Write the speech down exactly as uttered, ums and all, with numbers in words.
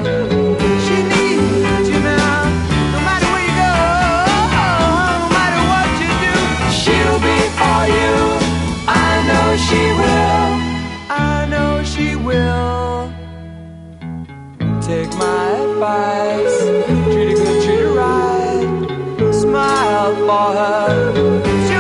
She needs you now. No matter where you go, no matter what you do, she'll be for you. I know she will. I know she will. Take my advice. Treat her good, treat her right. Smile for her.